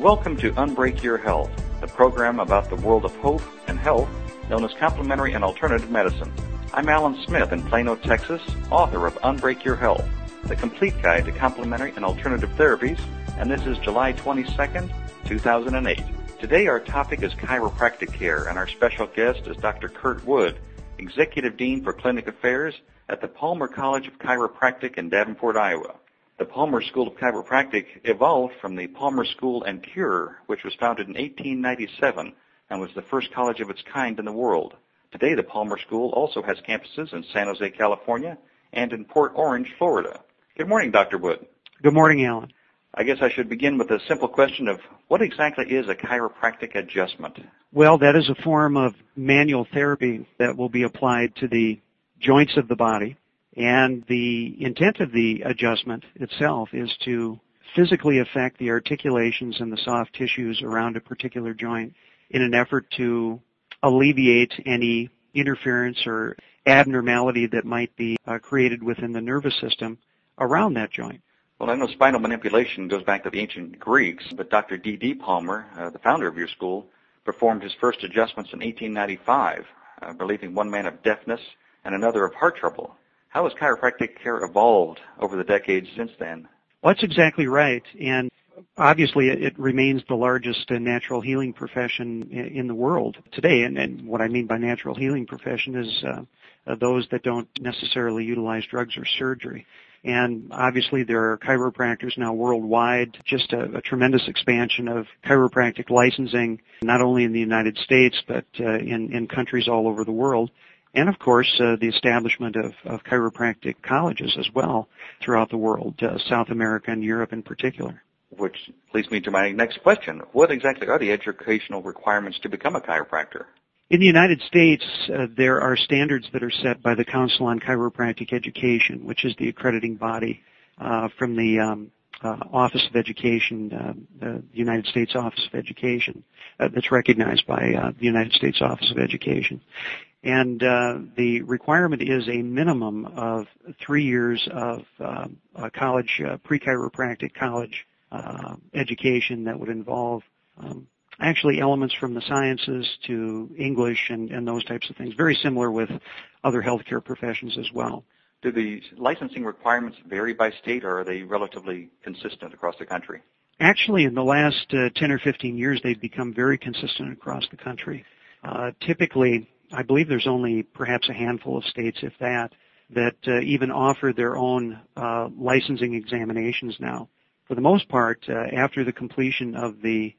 Welcome to Unbreak Your Health, the program about the world of hope and health known as complementary and alternative medicine. I'm Alan Smith in Plano, Texas, author of Unbreak Your Health, the complete guide to complementary and alternative therapies, and this is July 22nd, 2008. Today our topic is chiropractic care, and our special guest is Dr. Kurt Wood, Executive Dean for Clinic Affairs at the Palmer College of Chiropractic in Davenport, Iowa. The Palmer School of Chiropractic evolved from the Palmer School and Cure, which was founded in 1897 and was the first college of its kind in the world. Today, the Palmer School also has campuses in San Jose, California, and in Port Orange, Florida. Good morning, Dr. Wood. Good morning, Alan. I guess I should begin with a simple question of what exactly is a chiropractic adjustment? Well, that is a form of manual therapy that will be applied to the joints of the body. And the intent of the adjustment itself is to physically affect the articulations and the soft tissues around a particular joint in an effort to alleviate any interference or abnormality that might be created within the nervous system around that joint. Well, I know spinal manipulation goes back to the ancient Greeks, but Dr. D.D. Palmer, the founder of your school, performed his first adjustments in 1895, relieving one man of deafness and another of heart trouble. How has chiropractic care evolved over the decades since then? Well, that's exactly right. And obviously it remains the largest natural healing profession in the world today. And what I mean by natural healing profession is those that don't necessarily utilize drugs or surgery. And obviously there are chiropractors now worldwide, just a tremendous expansion of chiropractic licensing, not only in the United States, but in countries all over the world. And, of course, the establishment of chiropractic colleges as well throughout the world, South America and Europe in particular. Which leads me to my next question. What exactly are the educational requirements to become a chiropractor? In the United States, there are standards that are set by the Council on Chiropractic Education, which is the accrediting body from the Office of Education, the United States Office of Education, that's recognized by the United States Office of Education. And the requirement is a minimum of 3 years of college, pre-chiropractic college education that would involve actually elements from the sciences to English and those types of things, very similar with other healthcare professions as well. Do the licensing requirements vary by state, or are they relatively consistent across the country? Actually, in the last 10 or 15 years, they've become very consistent across the country. Typically, I believe there's only perhaps a handful of states, if that even offer their own licensing examinations now. For the most part, after the completion of the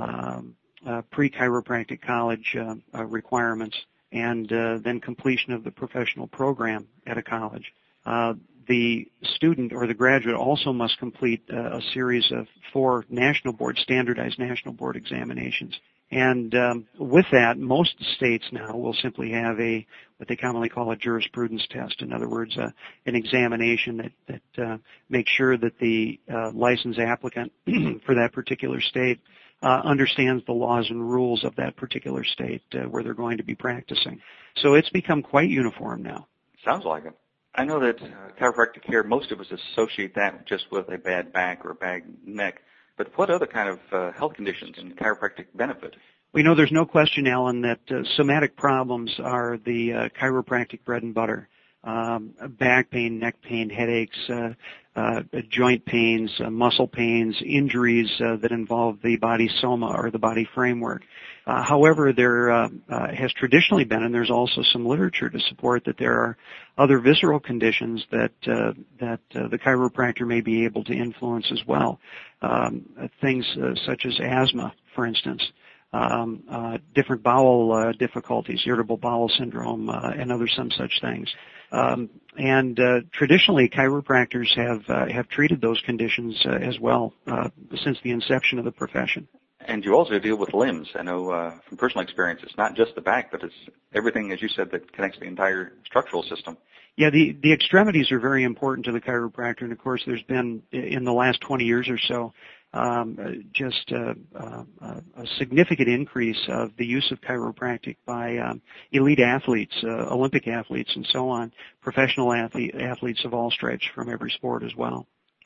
pre-chiropractic college requirements and then completion of the professional program at a college, the student or the graduate also must complete a series of 4 standardized national board examinations. And with that, most states now will simply have what they commonly call a jurisprudence test. In other words, an examination that makes sure that the license applicant for that particular state understands the laws and rules of that particular state where they're going to be practicing. So it's become quite uniform now. Sounds like it. I know that chiropractic care, most of us associate that just with a bad back or a bad neck. But what other kind of health conditions can chiropractic benefit? We know there's no question, Alan, that somatic problems are the chiropractic bread and butter. Back pain, neck pain, headaches, joint pains, muscle pains, injuries that involve the body soma or the body framework. However, there has traditionally been, and there's also some literature to support that there are other visceral conditions that the chiropractor may be able to influence as well. Things such as asthma, for instance. Different bowel difficulties, irritable bowel syndrome, and some such things. And traditionally, chiropractors have treated those conditions as well since the inception of the profession. And you also deal with limbs. I know from personal experience, it's not just the back, but it's everything, as you said, that connects the entire structural system. Yeah, the extremities are very important to the chiropractor, and of course, there's been in the last 20 years or so just a significant increase of the use of chiropractic by elite athletes, Olympic athletes, and so on, professional athletes of all stripes from every sport as well.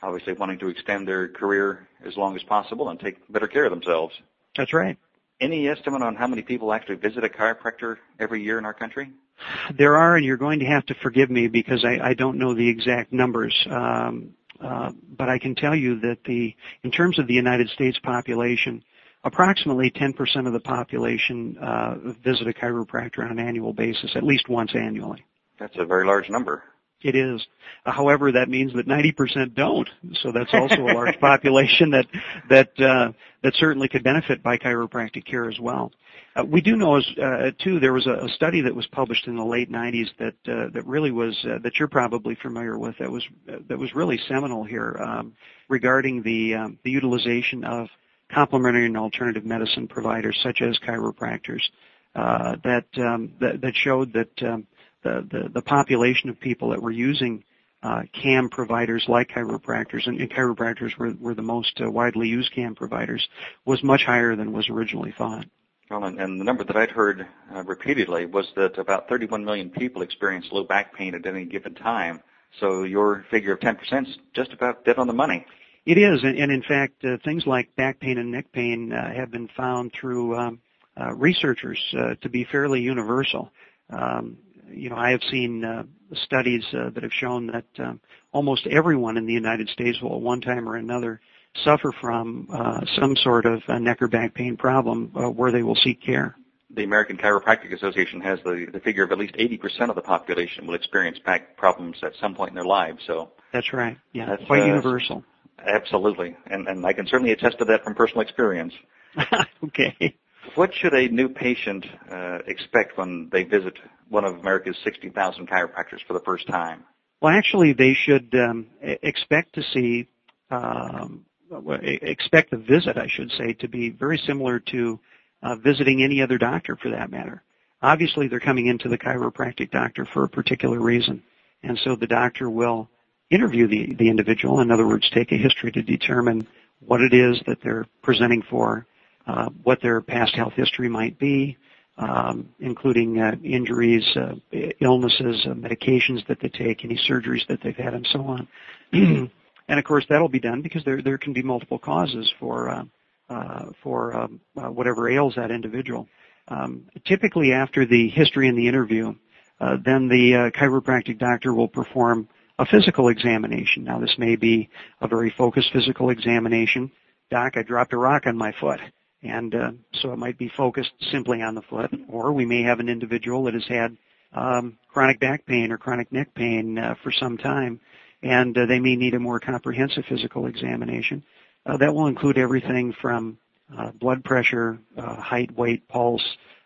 obviously wanting to extend their career as long as possible and take better care of themselves. That's right. Any estimate on how many people actually visit a chiropractor every year in our country? There are, and you're going to have to forgive me because I don't know the exact numbers. But I can tell you that in terms of the United States population, approximately 10% of the population visit a chiropractor on an annual basis, at least once annually. That's a very large number. It is. However, that means that 90% don't. So that's also a large population that certainly could benefit by chiropractic care as well. We do know, too, there was a study that was published in the late 90s that really was that you're probably familiar with. That was really seminal here regarding the utilization of complementary and alternative medicine providers such as chiropractors. That showed that the population of people that were using CAM providers like chiropractors, and chiropractors were the most widely used CAM providers, was much higher than was originally thought. Well, and the number that I'd heard repeatedly was that about 31 million people experience low back pain at any given time. So your figure of 10% is just about dead on the money. It is, and in fact, things like back pain and neck pain have been found through researchers to be fairly universal. I have seen studies that have shown that almost everyone in the United States will at one time or another suffer from some sort of neck or back pain problem where they will seek care. The American Chiropractic Association has the figure of at least 80% of the population will experience back problems at some point in their lives. So that's right. Yeah, that's quite universal. Absolutely, and I can certainly attest to that from personal experience. Okay. What should a new patient expect when they visit one of America's 60,000 chiropractors for the first time? Well, actually, they should expect to see, expect the visit, I should say, to be very similar to visiting any other doctor for that matter. Obviously, they're coming into the chiropractic doctor for a particular reason, and so the doctor will interview the individual, in other words, take a history to determine what it is that they're presenting for, what their past health history might be, including injuries, illnesses, medications that they take, any surgeries that they've had, and so on. And of course, that'll be done because there can be multiple causes for whatever ails that individual. Typically, after the history and the interview, then the chiropractic doctor will perform a physical examination. Now, this may be a very focused physical examination. Doc, I dropped a rock on my foot. And so it might be focused simply on the foot, or we may have an individual that has had chronic back pain or chronic neck pain for some time, and they may need a more comprehensive physical examination. That will include everything from blood pressure, height, weight, pulse,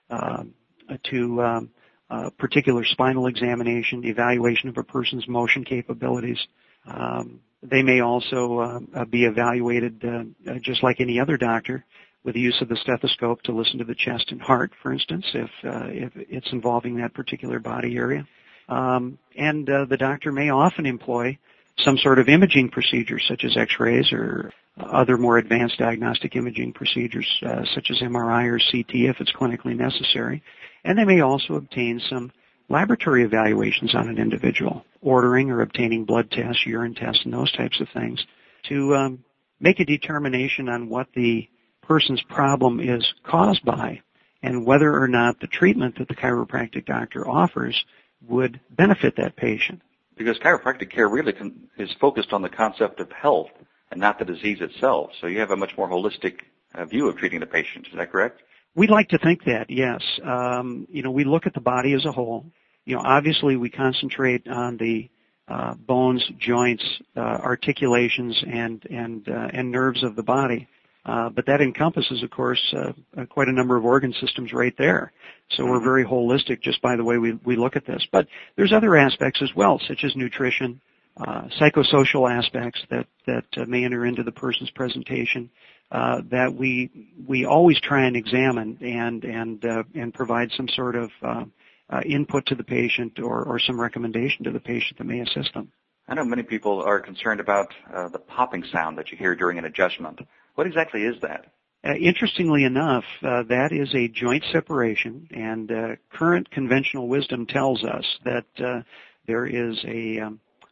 to particular spinal examination, evaluation of a person's motion capabilities. They may also be evaluated just like any other doctor, with the use of the stethoscope to listen to the chest and heart, for instance, if it's involving that particular body area. And the doctor may often employ some sort of imaging procedure, such as X-rays or other more advanced diagnostic imaging procedures, such as MRI or CT, if it's clinically necessary. And they may also obtain some laboratory evaluations on an individual, ordering or obtaining blood tests, urine tests, and those types of things to make a determination on what the person's problem is caused by and whether or not the treatment that the chiropractic doctor offers would benefit that patient. Because chiropractic care really is focused on the concept of health and not the disease itself, so you have a much more holistic view of treating the patient. Is that correct? We'd like to think that, yes. We look at the body as a whole. Obviously we concentrate on the bones, joints, articulations, and nerves of the body. But that encompasses, of course, quite a number of organ systems right there. So we're very holistic just by the way we look at this. But there's other aspects as well, such as nutrition, psychosocial aspects that may enter into the person's presentation that we always try and examine and provide some sort of input to the patient or some recommendation to the patient that may assist them. I know many people are concerned about the popping sound that you hear during an adjustment. What exactly is that? Interestingly enough, that is a joint separation, and current conventional wisdom tells us that there is a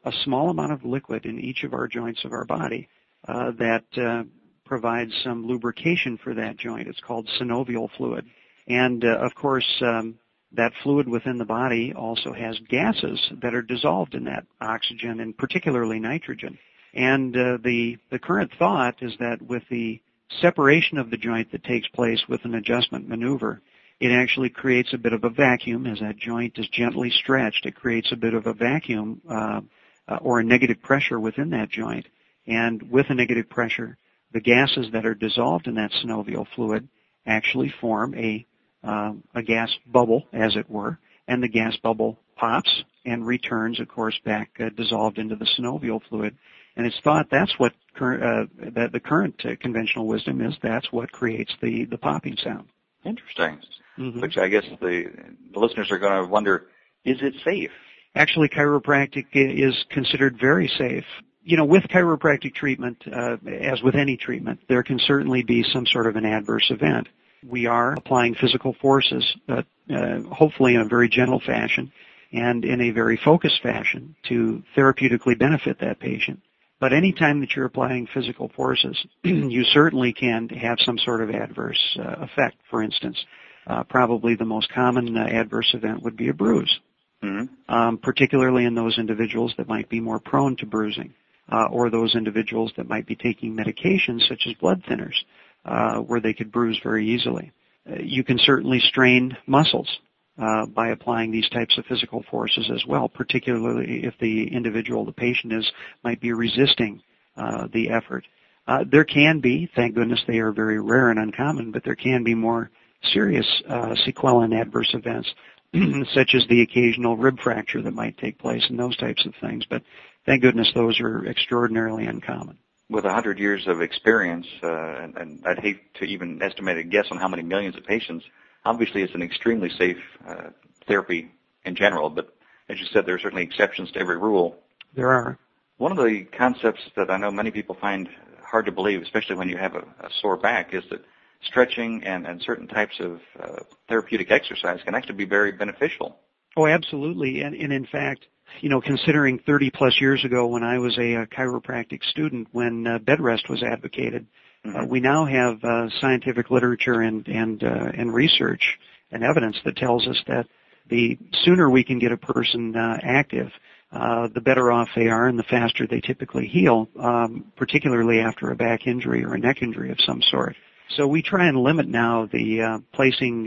a small amount of liquid in each of our joints of our body that provides some lubrication for that joint. It's called synovial fluid. And, of course, that fluid within the body also has gases that are dissolved in that oxygen, and particularly nitrogen. And the current thought is that with the separation of the joint that takes place with an adjustment maneuver, it actually creates a bit of a vacuum. As that joint is gently stretched, it creates a bit of a vacuum or a negative pressure within that joint. And with a negative pressure, the gases that are dissolved in that synovial fluid actually form a gas bubble, as it were, and the gas bubble pops and returns, of course, back dissolved into the synovial fluid. And it's thought that's what that the current conventional wisdom is. That's what creates the popping sound. Interesting. Mm-hmm. Which I guess the listeners are going to wonder, is it safe? Actually, chiropractic is considered very safe. You know, with chiropractic treatment, as with any treatment, there can certainly be some sort of an adverse event. We are applying physical forces, hopefully in a very gentle fashion and in a very focused fashion to therapeutically benefit that patient. But any time that you're applying physical forces, you certainly can have some sort of adverse effect. For instance, probably the most common adverse event would be a bruise, particularly in those individuals that might be more prone to bruising, or those individuals that might be taking medications such as blood thinners, where they could bruise very easily. You can certainly strain muscles by applying these types of physical forces as well, particularly if the individual, the patient, might be resisting the effort. There can be, thank goodness they are very rare and uncommon, but there can be more serious sequelae and adverse events, such as the occasional rib fracture that might take place and those types of things. But thank goodness those are extraordinarily uncommon. With 100 years of experience, and I'd hate to even estimate a guess on how many millions of patients, obviously it's an extremely safe therapy in general, but as you said, there are certainly exceptions to every rule. There are. One of the concepts that I know many people find hard to believe, especially when you have a sore back, is that stretching and certain types of therapeutic exercise can actually be very beneficial. Oh, absolutely. And in fact, you know, considering 30 plus years ago when I was a chiropractic student, when bed rest was advocated, we now have scientific literature and research and evidence that tells us that the sooner we can get a person active, the better off they are and the faster they typically heal, particularly after a back injury or a neck injury of some sort. So we try and limit now the placing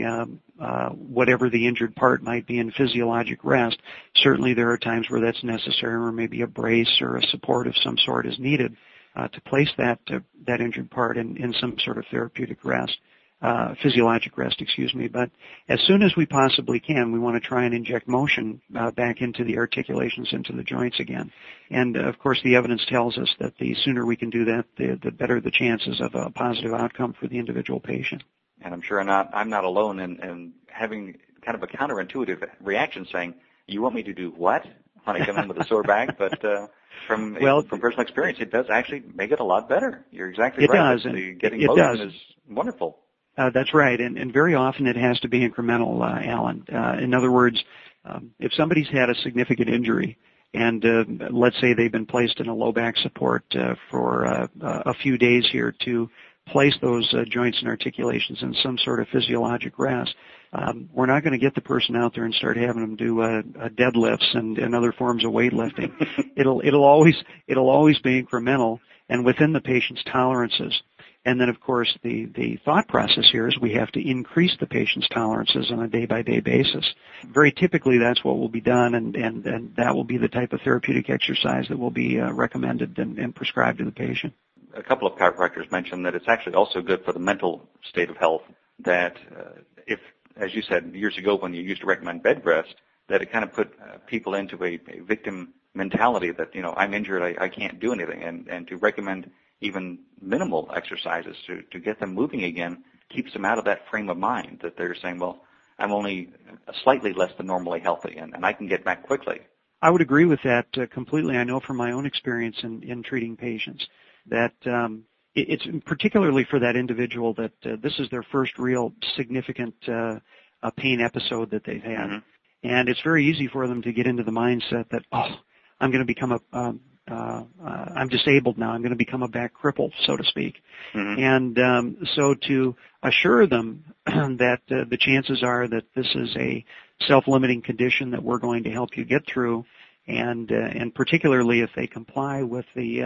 whatever the injured part might be in physiologic rest. Certainly there are times where that's necessary, or maybe a brace or a support of some sort is needed to place that injured part in some sort of therapeutic rest, physiologic rest, But as soon as we possibly can, we want to try and inject motion back into the articulations, into the joints again. And of course, the evidence tells us that the sooner we can do that, the better the chances of a positive outcome for the individual patient. And I'm sure I'm not alone in having kind of a counterintuitive reaction, saying, "You want me to do what when I come in with a sore back?" But from personal experience, it does actually make it a lot better. You're exactly right. It does. Getting motion is wonderful. That's right, and very often it has to be incremental, Alan. In other words, if somebody's had a significant injury, and let's say they've been placed in a low back support for a few days here to place those joints and articulations in some sort of physiologic rest, we're not going to get the person out there and start having them do deadlifts and other forms of weightlifting. It'll always be incremental and within the patient's tolerances. And then, of course, the thought process here is we have to increase the patient's tolerances on a day-by-day basis. Very typically, that's what will be done, and that will be the type of therapeutic exercise that will be recommended and prescribed to the patient. A couple of chiropractors mentioned that it's actually also good for the mental state of health, that if, as you said years ago when you used to recommend bed rest, that it kind of put people into a victim mentality that, you know, I'm injured, I can't do anything, and to recommend even minimal exercises to get them moving again keeps them out of that frame of mind that they're saying, well, I'm only slightly less than normally healthy, and I can get back quickly. I would agree with that completely. I know from my own experience in treating patients that it's particularly for that individual that this is their first real significant pain episode that they've had. And it's very easy for them to get into the mindset that, I'm going to become I'm disabled now. I'm going to become a back cripple, so to speak. Mm-hmm. And so to assure them that the chances are that this is a self-limiting condition that we're going to help you get through, and particularly if they comply with the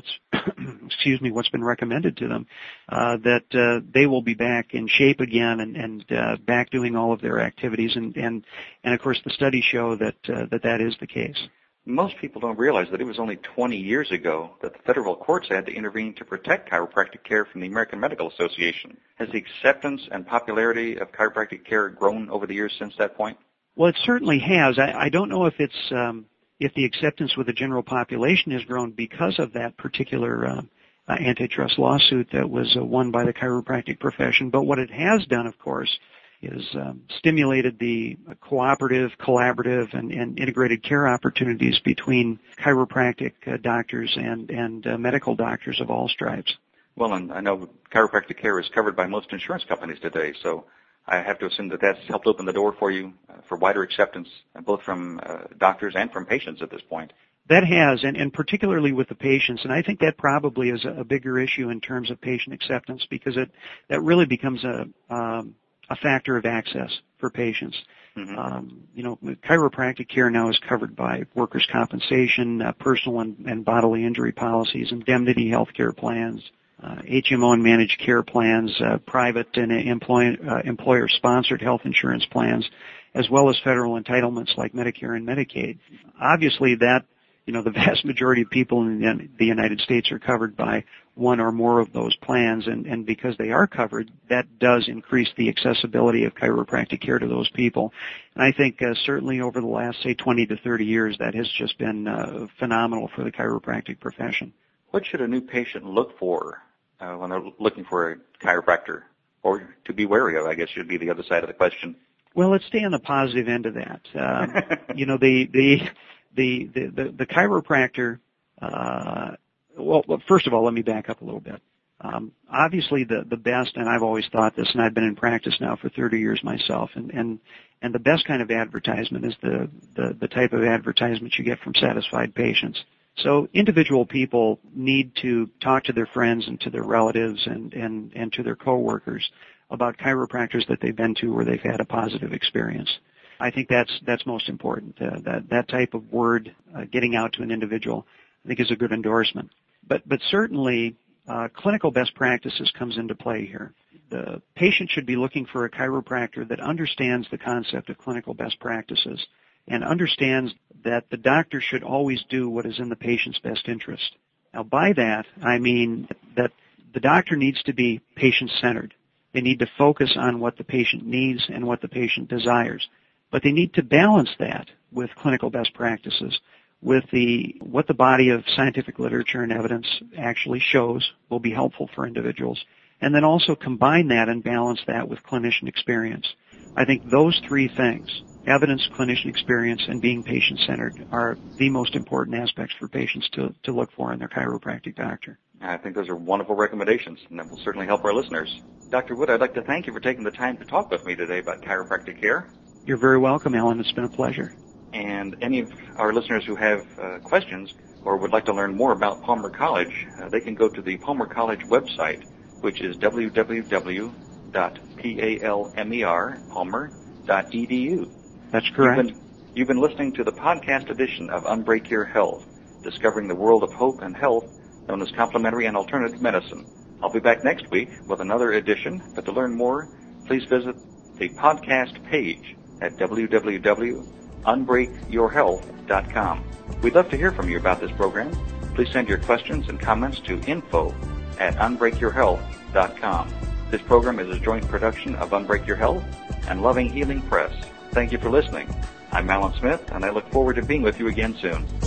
what's been recommended to them, that they will be back in shape again and back doing all of their activities, and of course the studies show that that is the case. Most people don't realize that it was only 20 years ago that the federal courts had to intervene to protect chiropractic care from the American Medical Association. Has the acceptance and popularity of chiropractic care grown over the years since that point? Well, it certainly has. I don't know if it's if the acceptance with the general population has grown because of that particular antitrust lawsuit that was won by the chiropractic profession, but what it has done, of course, is stimulated the cooperative, collaborative, and integrated care opportunities between chiropractic doctors and medical doctors of all stripes. Well, and I know chiropractic care is covered by most insurance companies today, so I have to assume that that's helped open the door for you for wider acceptance, both from doctors and from patients at this point. That has, and particularly with the patients, and I think that probably is a bigger issue in terms of patient acceptance, because that really becomes a factor of access for patients. Mm-hmm. Chiropractic care now is covered by workers' compensation, personal and bodily injury policies, indemnity healthcare plans, HMO and managed care plans, private and employer-sponsored health insurance plans, as well as federal entitlements like Medicare and Medicaid. Obviously, that the vast majority of people in the United States are covered by one or more of those plans, and because they are covered, that does increase the accessibility of chiropractic care to those people. And I think certainly over the last, say, 20 to 30 years, that has just been phenomenal for the chiropractic profession. What should a new patient look for when they're looking for a chiropractor, or to be wary of, I guess, should be the other side of the question? Well, let's stay on the positive end of that. The chiropractor, well, first of all, let me back up a little bit. Obviously the best, and I've always thought this, and I've been in practice now for 30 years myself, and the best kind of advertisement is the type of advertisement you get from satisfied patients. So individual people need to talk to their friends and to their relatives and to their coworkers about chiropractors that they've been to where they've had a positive experience. I think that's most important. That type of word getting out to an individual, I think, is a good endorsement. But certainly clinical best practices comes into play here. The patient should be looking for a chiropractor that understands the concept of clinical best practices and understands that the doctor should always do what is in the patient's best interest. Now, by that, I mean that the doctor needs to be patient-centered. They need to focus on what the patient needs and what the patient desires. But they need to balance that with clinical best practices, with what the body of scientific literature and evidence actually shows will be helpful for individuals, and then also combine that and balance that with clinician experience. I think those three things, evidence, clinician experience, and being patient-centered, are the most important aspects for patients to look for in their chiropractic doctor. I think those are wonderful recommendations, and that will certainly help our listeners. Dr. Wood, I'd like to thank you for taking the time to talk with me today about chiropractic care. You're very welcome, Alan. It's been a pleasure. And any of our listeners who have questions or would like to learn more about Palmer College, they can go to the Palmer College website, which is www.palmer.edu. That's correct. You've been listening to the podcast edition of Unbreak Your Health, discovering the world of hope and health, known as complementary and alternative medicine. I'll be back next week with another edition, but to learn more, please visit the podcast page at www.unbreakyourhealth.com. We'd love to hear from you about this program. Please send your questions and comments to info@unbreakyourhealth.com. This program is a joint production of Unbreak Your Health and Loving Healing Press. Thank you for listening. I'm Alan Smith, and I look forward to being with you again soon.